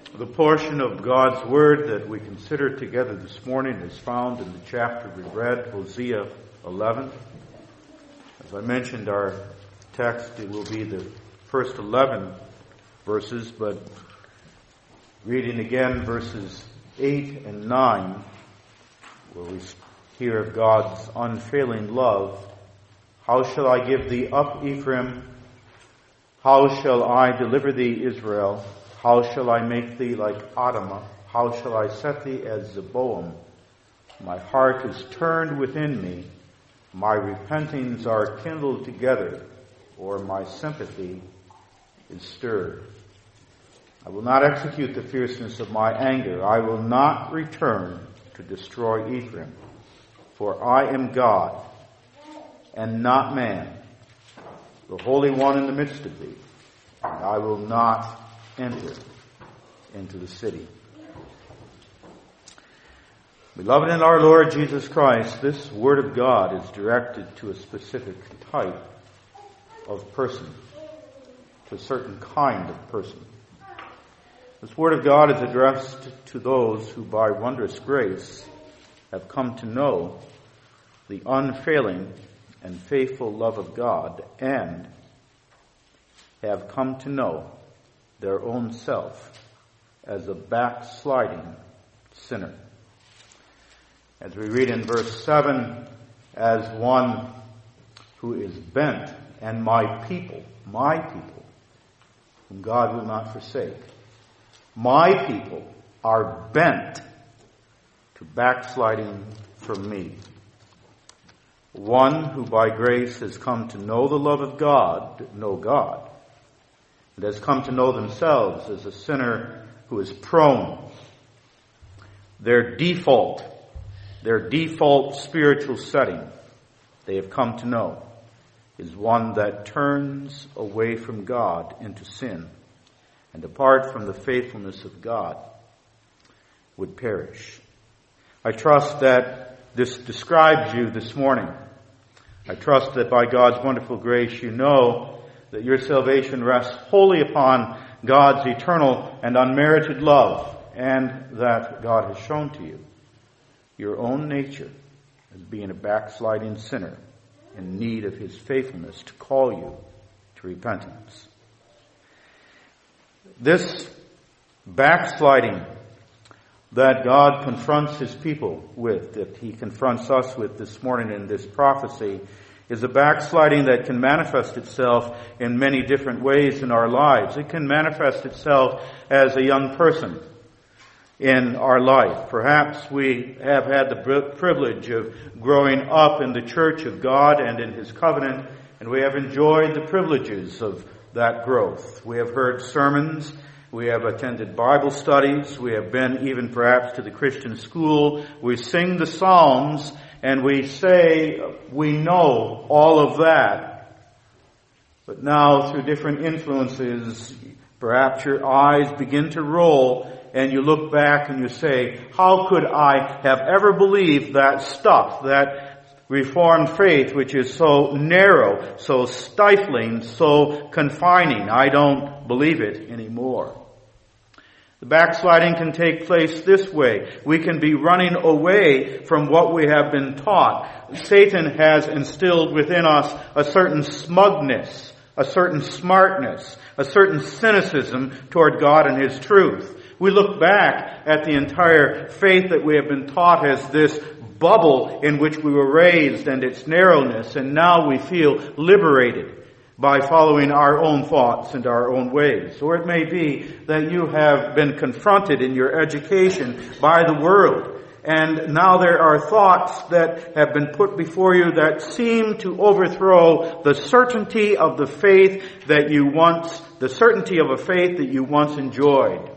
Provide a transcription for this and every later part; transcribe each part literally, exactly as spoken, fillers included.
The portion of God's Word that we consider together this morning is found in the chapter we read, Hosea eleven. As I mentioned, our text, it will be the first eleven verses, but reading again verses eight and nine, where we hear of God's unfailing love. How shall I give thee up, Ephraim? How shall I deliver thee, Israel? How shall I make thee like Adamah? How shall I set thee as Zeboam? My heart is turned within me. My repentings are kindled together, or my sympathy is stirred. I will not execute the fierceness of my anger. I will not return to destroy Ephraim. For I am God, and not man, the Holy One in the midst of thee. And I will not enter into the city. Beloved in our Lord Jesus Christ, this Word of God is directed to a specific type of person, to a certain kind of person. This Word of God is addressed to those who by wondrous grace have come to know the unfailing and faithful love of God and have come to know their own self as a backsliding sinner. As we read in verse seven, as one who is bent, and my people, my people, whom God will not forsake, my people are bent to backsliding from me. One who by grace has come to know the love of God, know God, and has come to know themselves as a sinner who is prone. Their default, their default spiritual setting, they have come to know, is one that turns away from God into sin, and apart from the faithfulness of God, would perish. I trust that this describes you this morning. I trust that by God's wonderful grace you know that your salvation rests wholly upon God's eternal and unmerited love, and that God has shown to you your own nature as being a backsliding sinner in need of His faithfulness to call you to repentance. This backsliding that God confronts His people with, that He confronts us with this morning in this prophecy, is a backsliding that can manifest itself in many different ways in our lives. It can manifest itself as a young person in our life. Perhaps we have had the privilege of growing up in the church of God and in His covenant, and we have enjoyed the privileges of that growth. We have heard sermons, we have attended Bible studies, we have been even perhaps to the Christian school, we sing the Psalms, and we say we know all of that. But now through different influences, perhaps your eyes begin to roll and you look back and you say, how could I have ever believed that stuff, that Reformed faith which is so narrow, so stifling, so confining? I don't believe it anymore. The backsliding can take place this way. We can be running away from what we have been taught. Satan has instilled within us a certain smugness, a certain smartness, a certain cynicism toward God and His truth. We look back at the entire faith that we have been taught as this bubble in which we were raised and its narrowness, and now we feel liberated by following our own thoughts and our own ways. Or it may be that you have been confronted in your education by the world, and now there are thoughts that have been put before you that seem to overthrow the certainty of the faith that you once, the certainty of a faith that you once enjoyed.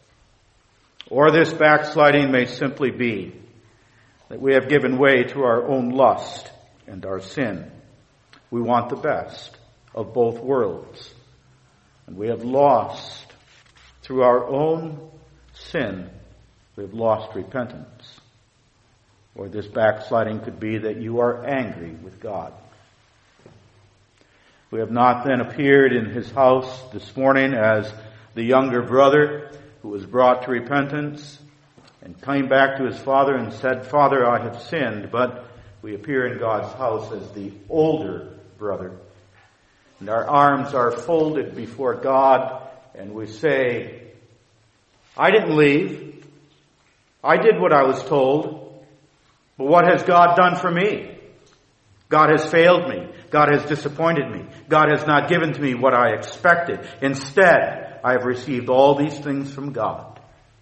Or this backsliding may simply be that we have given way to our own lust and our sin. We want the best of both worlds. And we have lost, through our own sin, we have lost repentance. Or this backsliding could be that you are angry with God. We have not then appeared in His house this morning as the younger brother who was brought to repentance and came back to his father and said, "Father, I have sinned," but we appear in God's house as the older brother. And our arms are folded before God and we say, "I didn't leave. I did what I was told. But what has God done for me? God has failed me. God has disappointed me. God has not given to me what I expected. Instead, I have received all these things from God."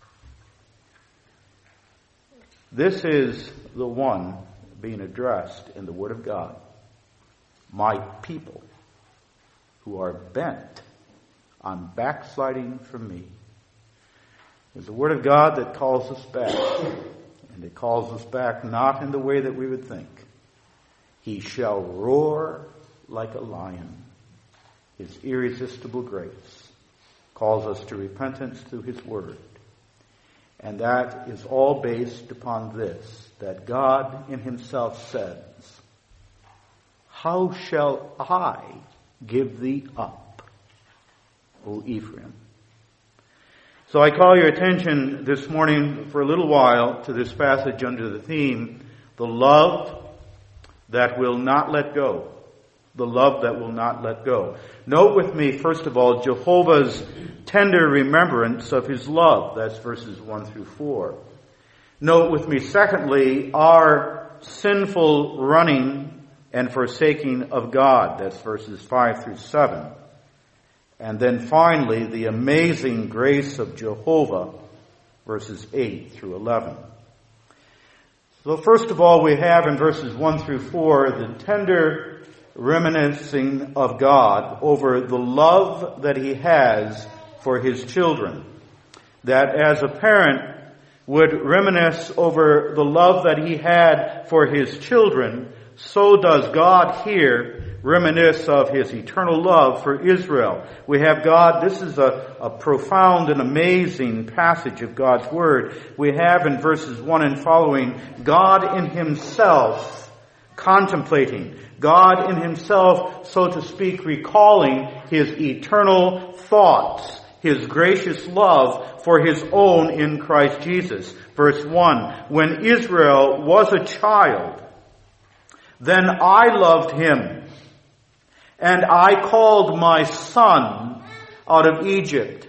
This is the one being addressed in the Word of God. My people who are bent on backsliding from me. It's the Word of God that calls us back. And it calls us back not in the way that we would think. He shall roar like a lion. His irresistible grace calls us to repentance through His Word. And that is all based upon this, that God in Himself says, "How shall I give thee up, O Ephraim?" So I call your attention this morning for a little while to this passage under the theme, the love that will not let go. The love that will not let go. Note with me, first of all, Jehovah's tender remembrance of His love. That's verses one through four. Note with me, secondly, our sinful running and forsaking of God. That's verses five through seven. And then finally, the amazing grace of Jehovah, verses eight through eleven. So first of all, we have in verses one through four the tender reminiscing of God over the love that He has for His children. That as a parent would reminisce over the love that He had for His children, so does God here reminisce of His eternal love for Israel. We have God, this is a, a profound and amazing passage of God's Word. We have in verses one and following, God in Himself contemplating, God in Himself, so to speak, recalling His eternal thoughts, His gracious love for His own in Christ Jesus. Verse one, "When Israel was a child, then I loved him, and I called my son out of Egypt."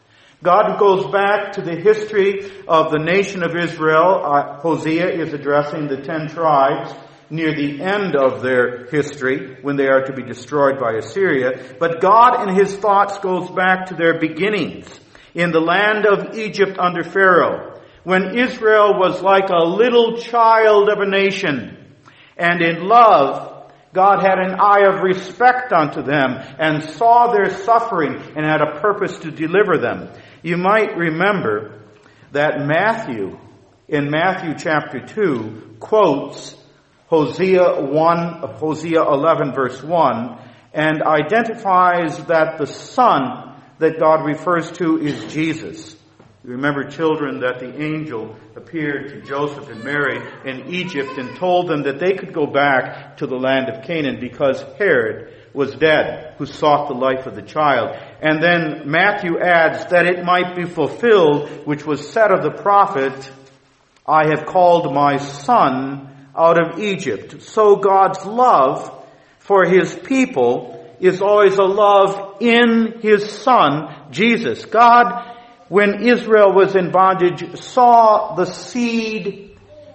God goes back to the history of the nation of Israel. Uh, Hosea is addressing the ten tribes near the end of their history when they are to be destroyed by Assyria. But God in His thoughts goes back to their beginnings in the land of Egypt under Pharaoh, when Israel was like a little child of a nation. And in love, God had an eye of respect unto them and saw their suffering and had a purpose to deliver them. You might remember that Matthew, in Matthew chapter two, quotes Hosea one, Hosea eleven verse one, and identifies that the son that God refers to is Jesus. You remember, children, that the angel appeared to Joseph and Mary in Egypt and told them that they could go back to the land of Canaan because Herod was dead, who sought the life of the child. And then Matthew adds that it might be fulfilled, which was said of the prophet, "I have called my son out of Egypt." So God's love for His people is always a love in His Son, Jesus. God, when Israel was in bondage, saw the seed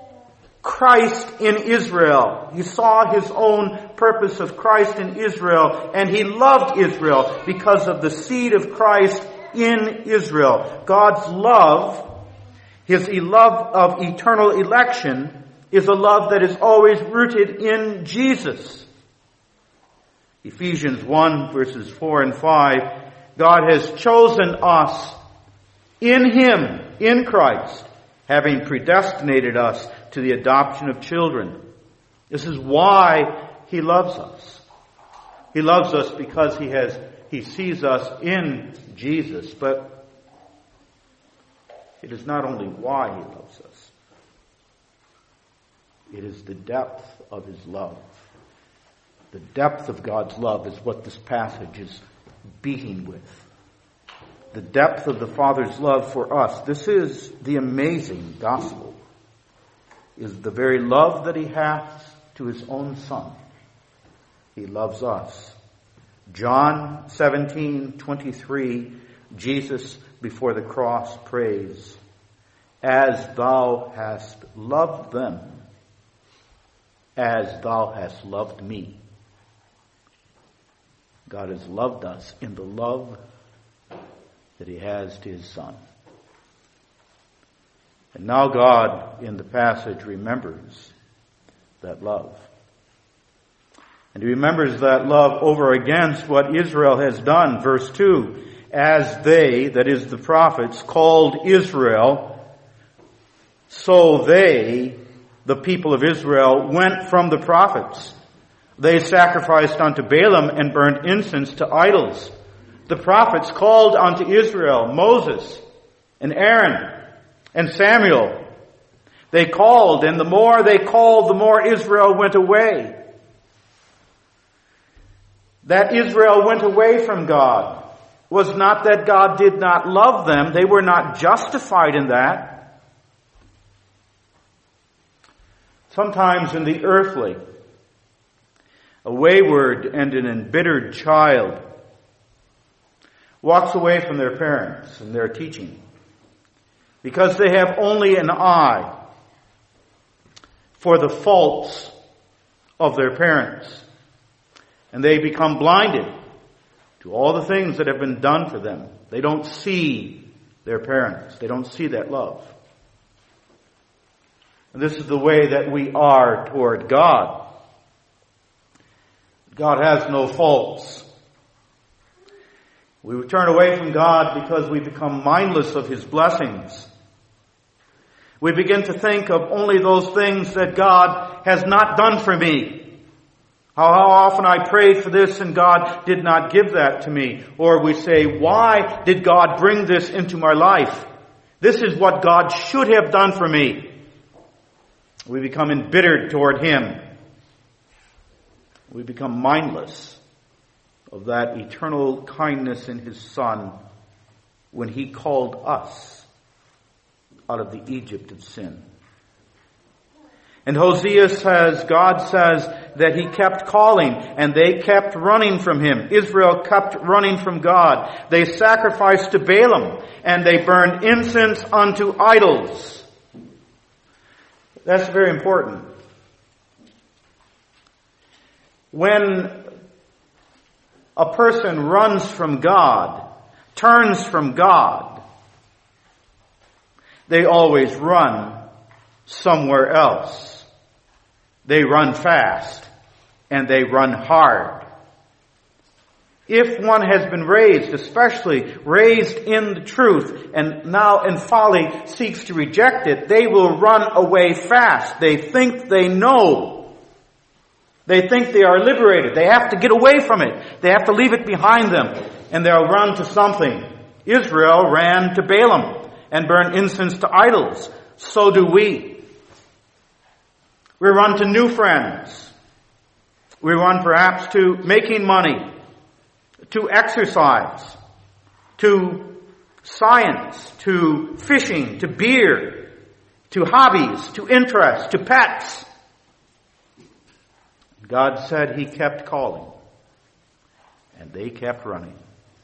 Christ in Israel. He saw His own purpose of Christ in Israel, and He loved Israel because of the seed of Christ in Israel. God's love, His love of eternal election, is a love that is always rooted in Jesus. Ephesians one verses four and five, God has chosen us in Him, in Christ, having predestinated us to the adoption of children. This is why He loves us. He loves us because He has, He sees us in Jesus, but it is not only why He loves us. It is the depth of His love. The depth of God's love is what this passage is beating with. the depth of the Father's love for us. This is the amazing gospel, is the very love that he hath to his own Son. He loves us. John seventeen twenty-three, Jesus before the cross prays, as thou hast loved them, as thou hast loved me. God has loved us in the love that he has to his Son. And now God, in the passage, remembers that love. And he remembers that love over against what Israel has done. Verse two, as they, that is the prophets, called Israel, so they, the people of Israel, went from the prophets. They sacrificed unto Balaam and burned incense to idols. The prophets called unto Israel, Moses and Aaron and Samuel. They called, and the more they called, the more Israel went away. That Israel went away from God was not that God did not love them. They were not justified in that. Sometimes in the earthly, a wayward and an embittered child walks away from their parents and their teaching because they have only an eye for the faults of their parents. And they become blinded to all the things that have been done for them. They don't see their parents. They don't see that love. And this is the way that we are toward God. God has no faults. We turn away from God because we become mindless of his blessings. We begin to think of only those things that God has not done for me. How, how often I prayed for this and God did not give that to me. Or we say, why did God bring this into my life? This is what God should have done for me. We become embittered toward him. We become mindless of that eternal kindness in his Son when he called us out of the Egypt of sin. And Hosea says, God says that he kept calling and they kept running from him. Israel kept running from God. They sacrificed to Balaam and they burned incense unto idols. That's very important. When a person runs from God, turns from God, they always run somewhere else. They run fast and they run hard. If one has been raised, especially raised in the truth, and now in folly seeks to reject it, they will run away fast. They think they know. They think they are liberated. They have to get away from it. They have to leave it behind them. And they'll run to something. Israel ran to Balaam and burned incense to idols. So do we. We run to new friends. We run perhaps to making money, to exercise, to science, to fishing, to beer, to hobbies, to interests, to pets. God said he kept calling, and they kept running.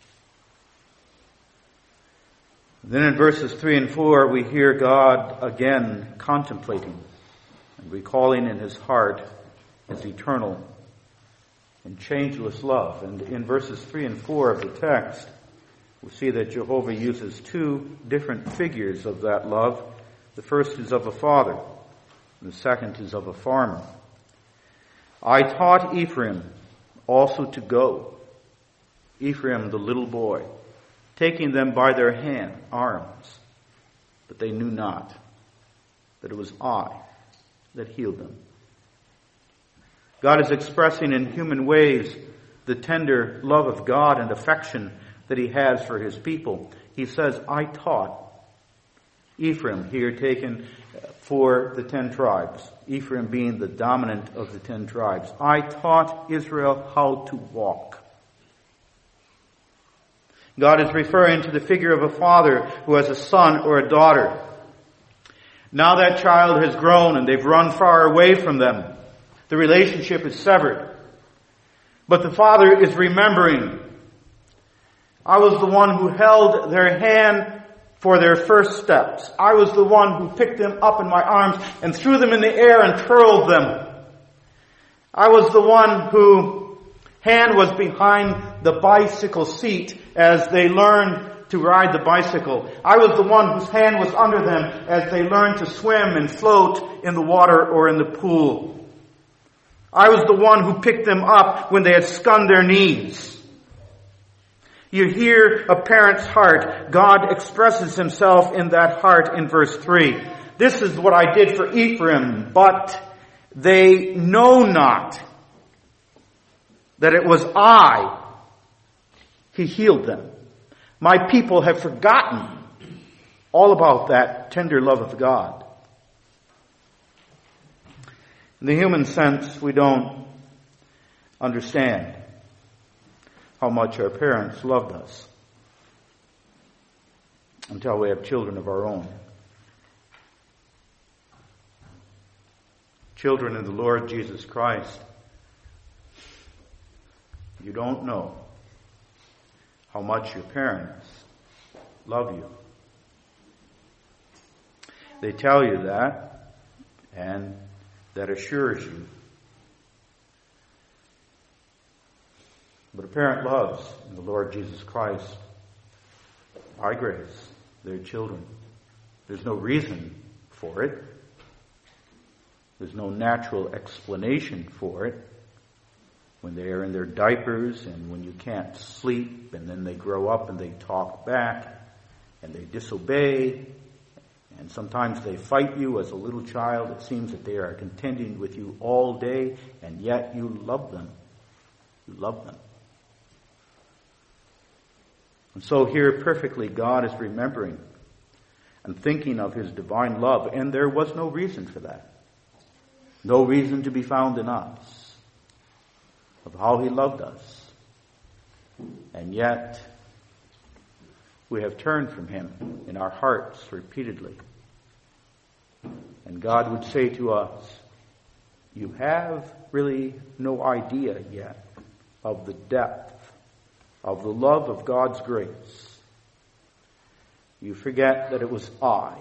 Then in verses three and four, we hear God again contemplating and recalling in his heart his eternal and changeless love. And in verses three and four of the text, we see that Jehovah uses two different figures of that love. The first is of a father, and the second is of a farmer. I taught Ephraim also to go, Ephraim the little boy, taking them by their hand, arms, but they knew not that it was I that healed them. God is expressing in human ways the tender love of God and affection that he has for his people. He says, I taught Ephraim, here taken for the ten tribes, Ephraim being the dominant of the ten tribes. I taught Israel how to walk. God is referring to the figure of a father who has a son or a daughter. Now that child has grown and they've run far away from them. The relationship is severed. But the father is remembering. I was the one who held their hand for their first steps. I was the one who picked them up in my arms and threw them in the air and twirled them. I was the one whose hand was behind the bicycle seat as they learned to ride the bicycle. I was the one whose hand was under them as they learned to swim and float in the water or in the pool. I was the one who picked them up when they had scunned their knees. You hear a parent's heart. God expresses himself in that heart in verse three. This is what I did for Ephraim, but they know not that it was I. He healed them. My people have forgotten all about that tender love of God. In the human sense, we don't understand how much our parents loved us until we have children of our own. Children of the Lord Jesus Christ, you don't know how much your parents love you. They tell you that, and that assures you. But a parent loves in the Lord Jesus Christ by grace their children. There's no reason for it. There's no natural explanation for it. When they are in their diapers and when you can't sleep and then they grow up and they talk back and they disobey and sometimes they fight you as a little child. It seems that they are contending with you all day and yet you love them. You love them. And so here perfectly God is remembering and thinking of his divine love, and there was no reason for that. No reason to be found in us of how he loved us. And yet we have turned from him in our hearts repeatedly. And God would say to us, you have really no idea yet of the depth of the love of God's grace. You forget that it was I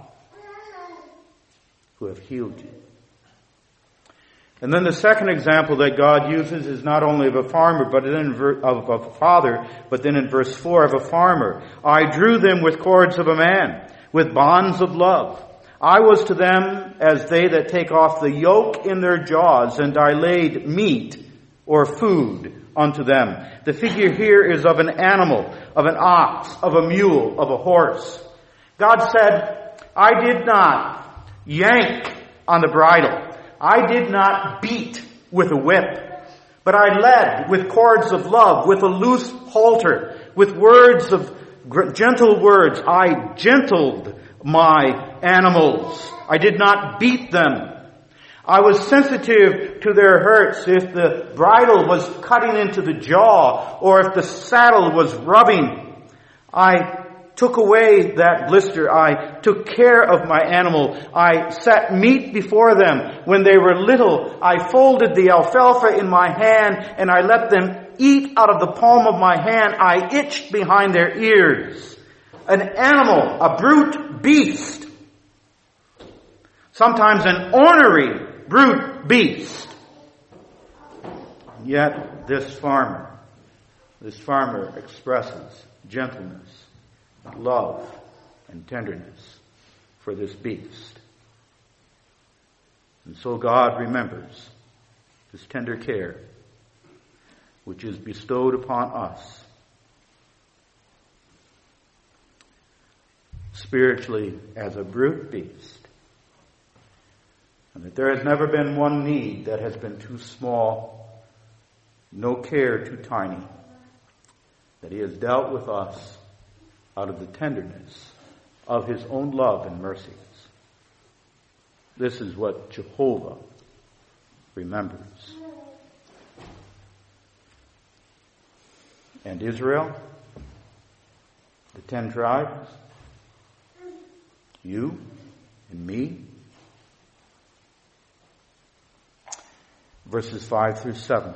who have healed you. And then the second example that God uses is not only of a farmer, but in ver- of a father, but then in verse four of a farmer. I drew them with cords of a man, with bonds of love. I was to them as they that take off the yoke in their jaws, and I laid meat or food unto them. The figure here is of an animal, of an ox, of a mule, of a horse. God said, I did not yank on the bridle. I did not beat with a whip, but I led with cords of love, with a loose halter, with words of gentle words. I gentled my animals. I did not beat them. I was sensitive to their hurts if the bridle was cutting into the jaw or if the saddle was rubbing. I took away that blister. I took care of my animal. I set meat before them. When they were little, I folded the alfalfa in my hand and I let them eat out of the palm of my hand. I itched behind their ears. An animal, a brute beast. Sometimes an ornery brute beast. Yet this farmer, this farmer expresses gentleness, love, and tenderness for this beast. And so God remembers this tender care which is bestowed upon us spiritually as a brute beast. And that there has never been one need that has been too small, no care too tiny, that he has dealt with us out of the tenderness of his own love and mercies. This is what Jehovah remembers. And Israel, The ten tribes? You and me? Verses five through seven.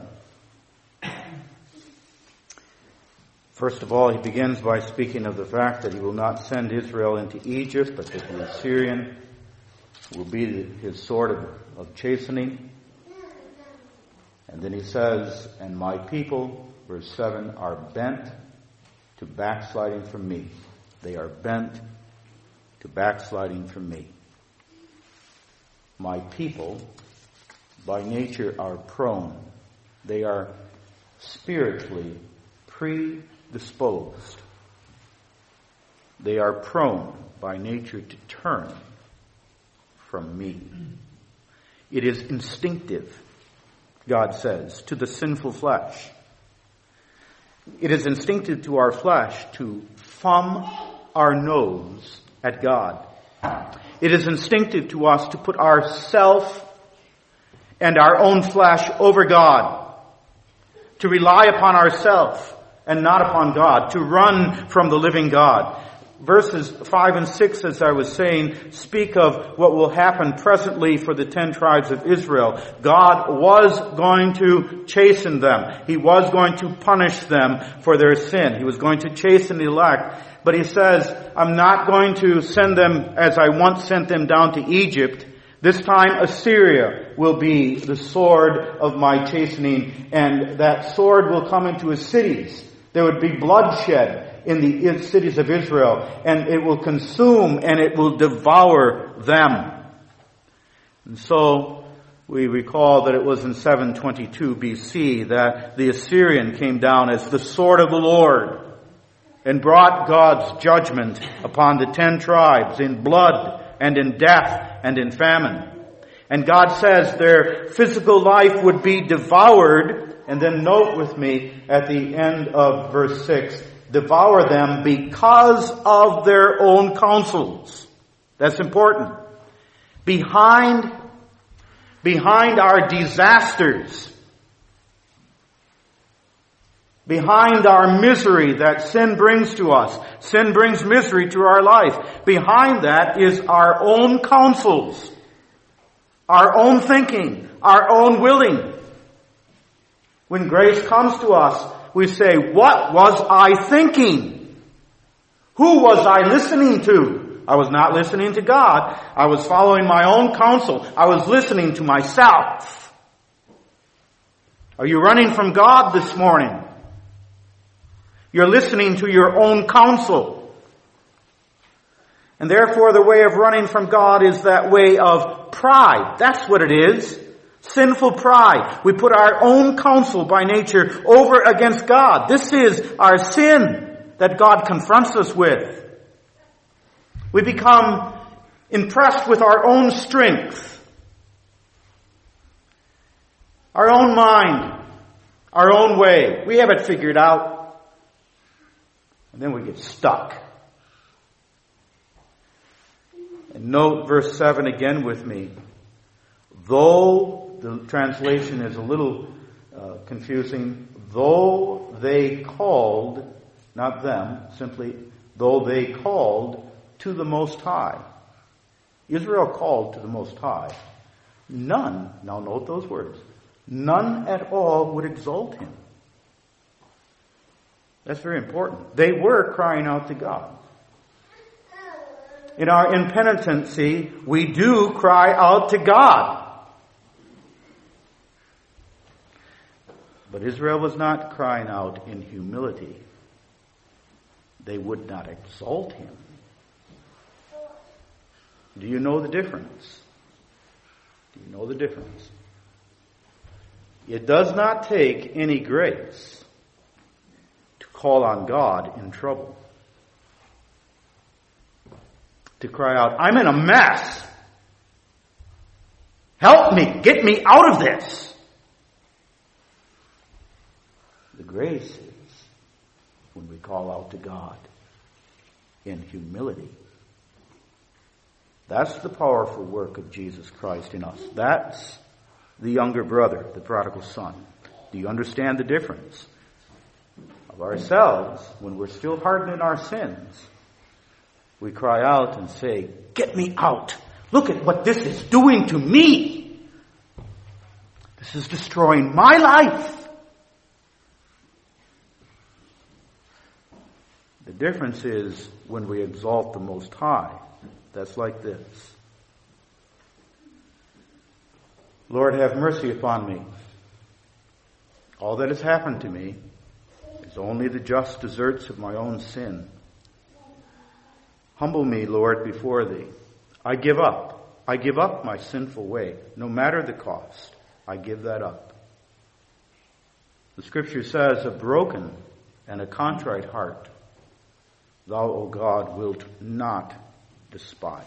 First of all, he begins by speaking of the fact that he will not send Israel into Egypt, but that the Assyrian will be his sword of, of chastening. And then he says, and my people, verse seven, are bent to backsliding from me. They are bent to backsliding from me. My people, by nature, are prone. They are spiritually predisposed. They are prone by nature to turn from me. It is instinctive, God says, to the sinful flesh. It is instinctive to our flesh to thumb our nose at God. It is instinctive to us to put ourself and our own flesh over God, to rely upon ourselves and not upon God, to run from the living God. Verses five and six, as I was saying, speak of what will happen presently for the ten tribes of Israel. God was going to chasten them. He was going to punish them for their sin. He was going to chasten the elect. But he says, I'm not going to send them as I once sent them down to Egypt. This time Assyria will be the sword of my chastening, and that sword will come into his cities. There would be bloodshed in the cities of Israel, and it will consume and it will devour them. And so we recall that it was in seven twenty-two B C that the Assyrian came down as the sword of the Lord and brought God's judgment upon the ten tribes in blood and in death and in famine. And God says their physical life would be devoured. And then note with me at the end of verse six, devour them because of their own counsels. That's important. Behind, behind our disasters, behind our misery that sin brings to us, sin brings misery to our life. Behind that is our own counsels, our own thinking, our own willing. When grace comes to us, we say, what was I thinking? Who was I listening to? I was not listening to God. I was following my own counsel. I was listening to myself. Are you running from God this morning? You're listening to your own counsel. And therefore the way of running from God is that way of pride. That's what it is. Sinful pride. We put our own counsel by nature over against God. This is our sin that God confronts us with. We become impressed with our own strength, our own mind, our own way. We have it figured out. And then we get stuck. And note verse seven again with me. Though the translation is a little uh, confusing. Though they called, not them, simply, though they called to the Most High. Israel called to the Most High. None, now note those words, none at all would exalt him. That's very important. They were crying out to God. In our impenitency, we do cry out to God. But Israel was not crying out in humility. They would not exalt him. Do you know the difference? Do you know the difference? It does not take any grace to call on God in trouble. To cry out, I'm in a mess. Help me. Get me out of this. The grace is when we call out to God in humility. That's the powerful work of Jesus Christ in us. That's the younger brother, the prodigal son. Do you understand the difference? of ourselves, when we're still hardened in our sins, we cry out and say, "Get me out. Look at what this is doing to me. This is destroying my life." The difference is when we exalt the Most High. That's like this. "Lord, have mercy upon me. All that has happened to me is only the just deserts of my own sin. Humble me, Lord, before thee. I give up. I give up my sinful way. No matter the cost, I give that up." The scripture says, "A broken and a contrite heart, thou, O God, wilt not despise."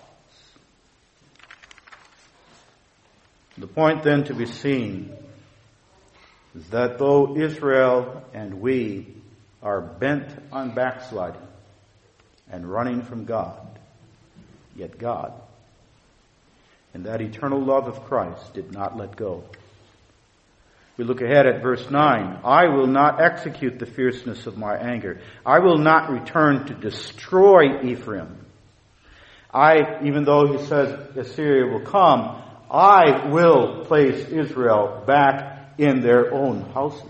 The point then to be seen is that though Israel and we are bent on backsliding and running from God, yet God, in that eternal love of Christ, did not let go. We look ahead at verse nine. "I will not execute the fierceness of my anger. I will not return to destroy Ephraim. I, even though he says Assyria will come, I will place Israel back in their own houses."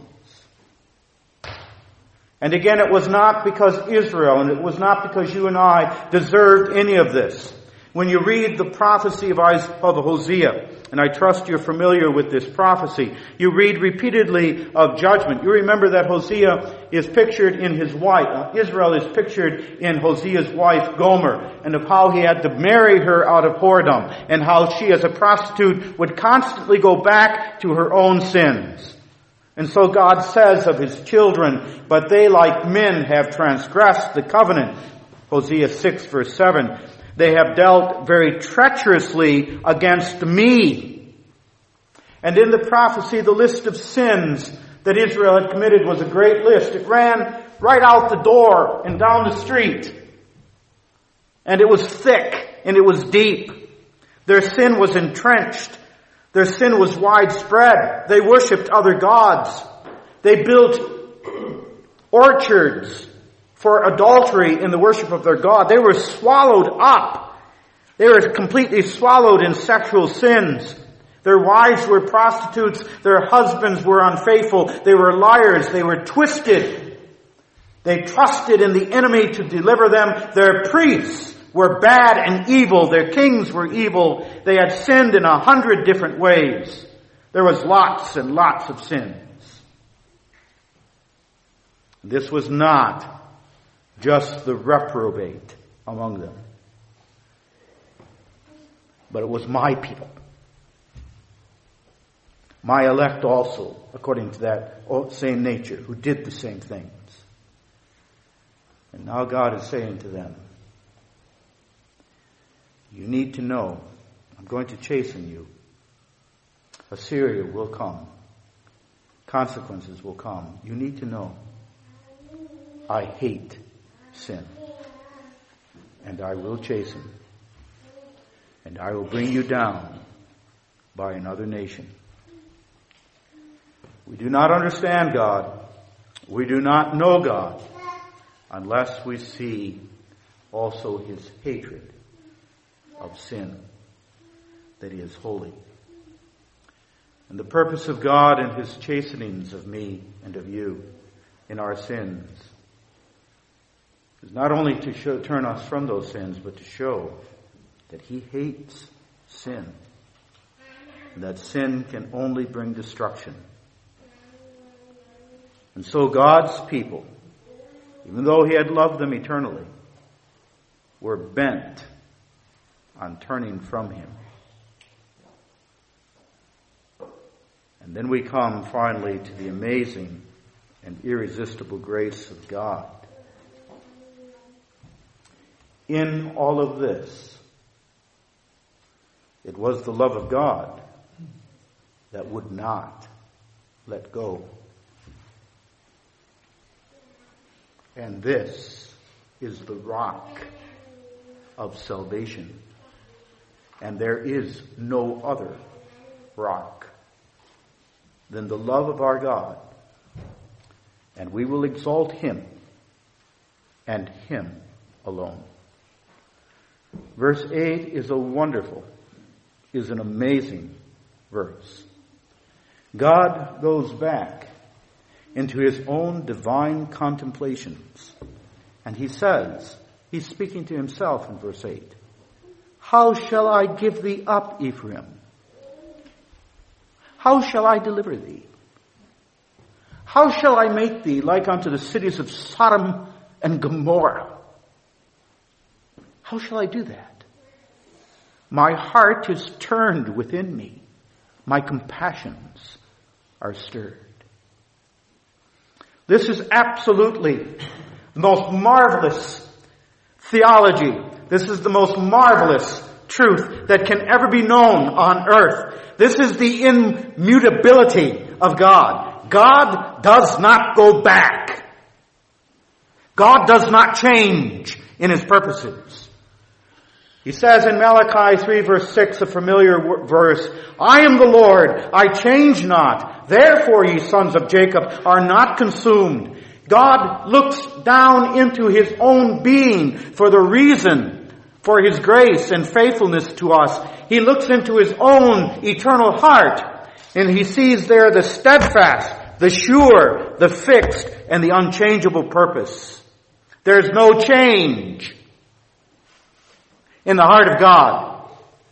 And again, it was not because Israel, and it was not because you and I deserved any of this. When you read the prophecy of Hosea, and I trust you're familiar with this prophecy, you read repeatedly of judgment. You remember that Hosea is pictured in his wife, uh, Israel is pictured in Hosea's wife Gomer, and of how he had to marry her out of whoredom, and how she as a prostitute would constantly go back to her own sins. And so God says of his children, "But they like men have transgressed the covenant." Hosea six verse seven. "They have dealt very treacherously against me." And in the prophecy, the list of sins that Israel had committed was a great list. It ran right out the door and down the street. And it was thick and it was deep. Their sin was entrenched. Their sin was widespread. They worshipped other gods. They built orchards for adultery in the worship of their God. They were swallowed up. They were completely swallowed in sexual sins. Their wives were prostitutes. Their husbands were unfaithful. They were liars. They were twisted. They trusted in the enemy to deliver them. Their priests were bad and evil. Their kings were evil. They had sinned in a hundred different ways. There was lots and lots of sins. This was not just the reprobate among them, but it was my people. My elect also, according to that same nature, who did the same things. And now God is saying to them, you need to know, I'm going to chasten you. Assyria will come. Consequences will come. You need to know, I hate sin. And I will chasten. And I will bring you down by another nation. We do not understand God. We do not know God unless we see also his hatred of sin, that he is holy. And the purpose of God and his chastenings of me and of you in our sins is not only to show, turn us from those sins, but to show that he hates sin. And that sin can only bring destruction. And so God's people, even though he had loved them eternally, were bent on turning from him. And then we come finally to the amazing and irresistible grace of God. In all of this, it was the love of God that would not let go. And this is the rock of salvation. And there is no other rock than the love of our God and we will exalt him and him alone. Verse eight is a wonderful, is an amazing verse. God goes back into his own divine contemplations, and he says, he's speaking to himself in verse eight, "How shall I give thee up, Ephraim? How shall I deliver thee? How shall I make thee like unto the cities of Sodom and Gomorrah? How shall I do that? My heart is turned within me. My compassions are stirred." This is absolutely the most marvelous theology. This is the most marvelous truth that can ever be known on earth. This is the immutability of God. God does not go back. God does not change in his purposes. He says in Malachi three verse six, a familiar verse, "I am the Lord, I change not. Therefore, ye sons of Jacob are not consumed." God looks down into his own being for the reason for his grace and faithfulness to us. He looks into his own eternal heart, and he sees there the steadfast, the sure, the fixed, and the unchangeable purpose. There's no change in the heart of God.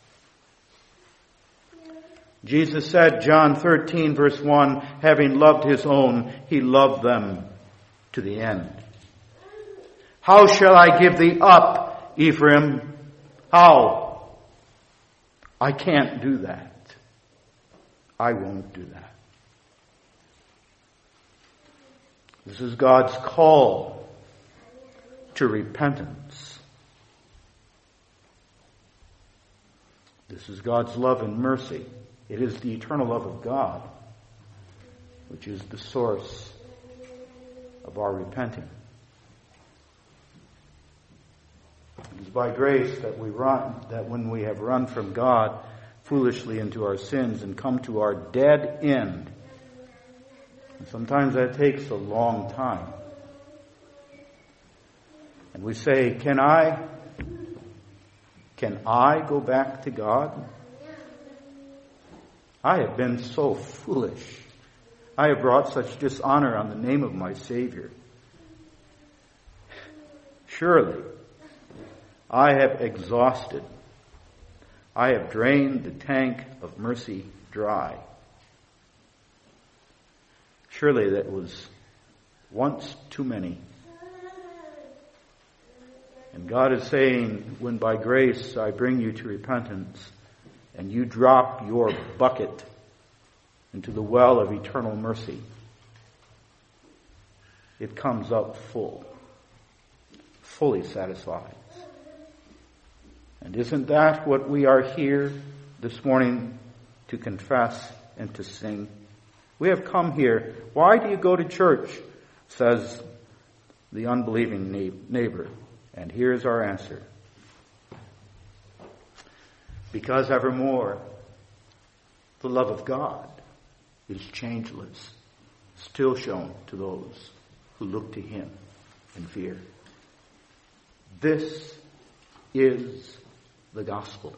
Jesus said, John thirteen verse one, "Having loved his own, he loved them to the end." How shall I give thee up, Ephraim? How? I can't do that. I won't do that. This is God's call to repentance. This is God's love and mercy. It is the eternal love of God which is the source of our repenting. It is by grace that we run, that when we have run from God foolishly into our sins and come to our dead end, and sometimes that takes a long time, and we say, can I Can I go back to God? I have been so foolish. I have brought such dishonor on the name of my Savior. Surely, I have exhausted. I have drained the tank of mercy dry. Surely that was once too many. And God is saying, when by grace I bring you to repentance, and you drop your bucket into the well of eternal mercy, it comes up full, fully satisfied. And isn't that what we are here this morning to confess and to sing? We have come here. Why do you go to church? Says the unbelieving neighbor. And here's our answer. Because evermore the love of God is changeless, still shown to those who look to him in fear. This is the gospel.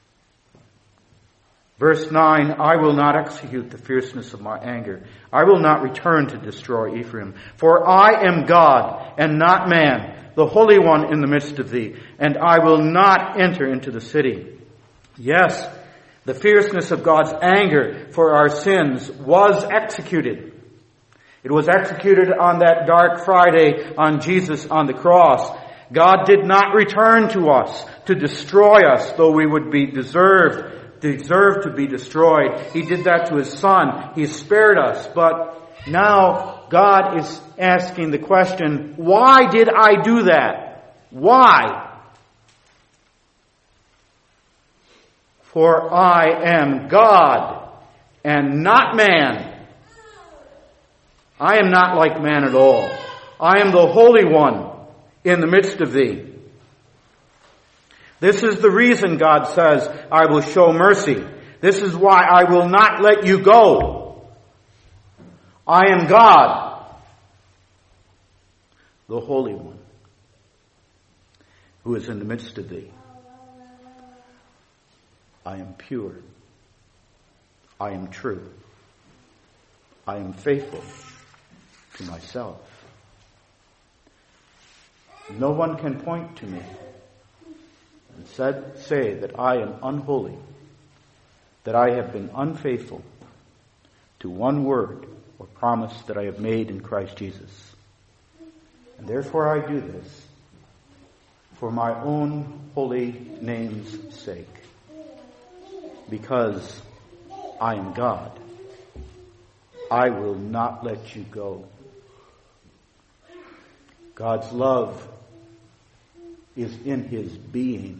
Verse nine, "I will not execute the fierceness of my anger. I will not return to destroy Ephraim. For I am God and not man, the Holy One in the midst of thee, and I will not enter into the city." Yes, the fierceness of God's anger for our sins was executed. It was executed on that dark Friday on Jesus on the cross. God did not return to us to destroy us, though we would be deserved, deserved to be destroyed. He did that to his Son. He spared us. But now God is asking the question, why did I do that? Why? For I am God and not man. I am not like man at all. I am the Holy One in the midst of thee. This is the reason God says, I will show mercy. This is why I will not let you go. I am God the Holy One, who is in the midst of thee. I am pure. I am true. I am faithful to myself. No one can point to me and said, say that I am unholy, that I have been unfaithful to one word or promise that I have made in Christ Jesus. And therefore I do this for my own holy name's sake, because I am God. I will not let you go. God's love is in his being.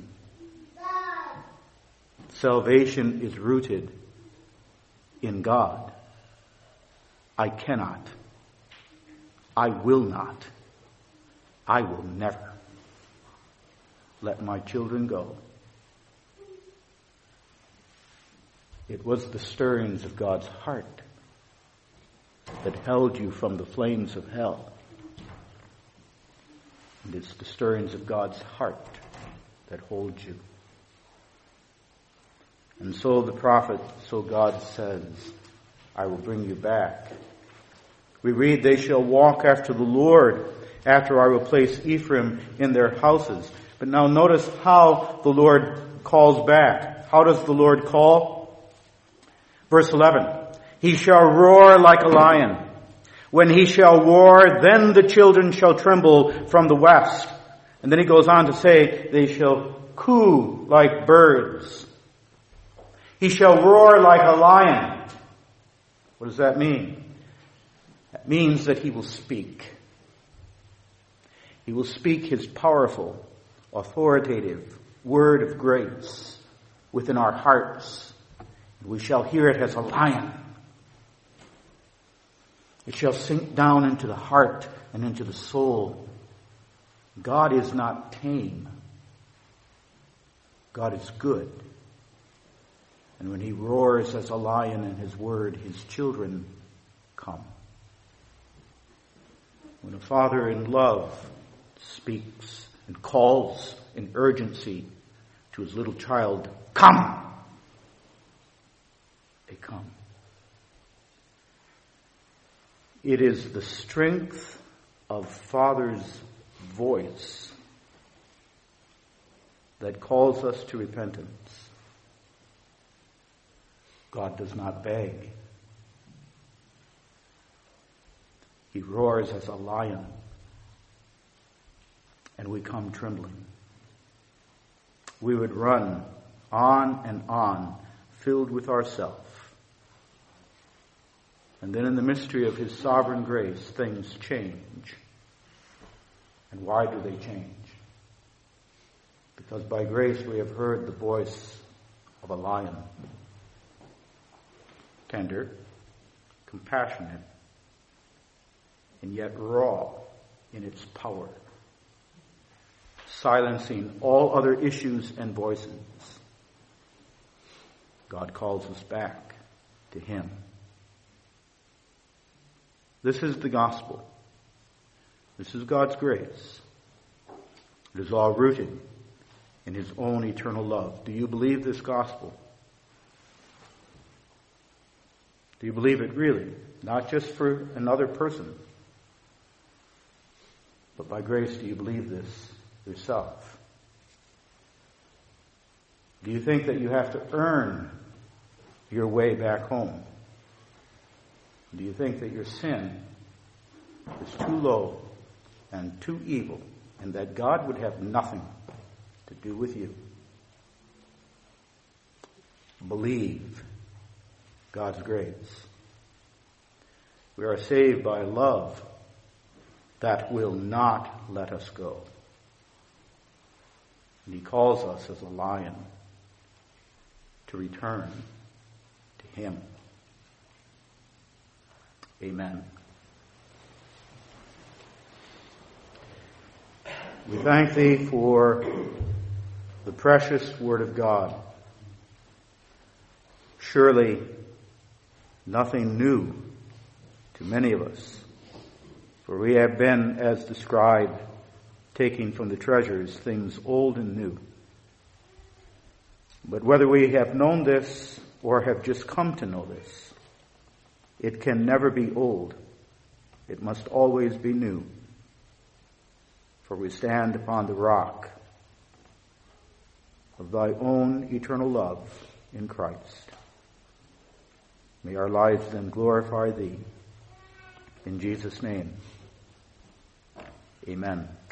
Salvation is rooted in God. I cannot. I will not. I will never let my children go. It was the stirrings of God's heart that held you from the flames of hell. And it's the stirrings of God's heart that hold you. And so the prophet, so God says, I will bring you back. We read, they shall walk after the Lord, after I will place Ephraim in their houses. But now notice how the Lord calls back. How does the Lord call? Verse eleven, he shall roar like a lion. When he shall roar, then the children shall tremble from the west. And then he goes on to say, they shall coo like birds. He shall roar like a lion. What does that mean? That means that he will speak. He will speak his powerful, authoritative word of grace within our hearts. We shall hear it as a lion. It shall sink down into the heart and into the soul. God is not tame. God is good. And when he roars as a lion in his word, his children come. When a father in love speaks and calls in urgency to his little child, come! They come. It is the strength of Father's voice that calls us to repentance. God does not beg. He roars as a lion, and we come trembling. We would run on and on, filled with ourself. And then in the mystery of his sovereign grace, things change. And why do they change? Because by grace we have heard the voice of a lion. Tender, compassionate, and yet raw in its power. Silencing all other issues and voices. God calls us back to him. This is the gospel. This is God's grace. It is all rooted in his own eternal love. Do you believe this gospel? Do you believe it really? Not just for another person, but by grace, do you believe this yourself? Do you think that you have to earn your way back home? Do you think that your sin is too low and too evil, and that God would have nothing to do with you? Believe God's grace. We are saved by love that will not let us go. And he calls us as a lion to return to him. Amen. We thank thee for the precious word of God. Surely nothing new to many of us, For we have been, as the scribe, taking from the treasures things old and new. But whether we have known this or have just come to know this, it can never be old. It must always be new. For we stand upon the rock of thy own eternal love in Christ. May our lives then glorify thee. In Jesus' name, amen.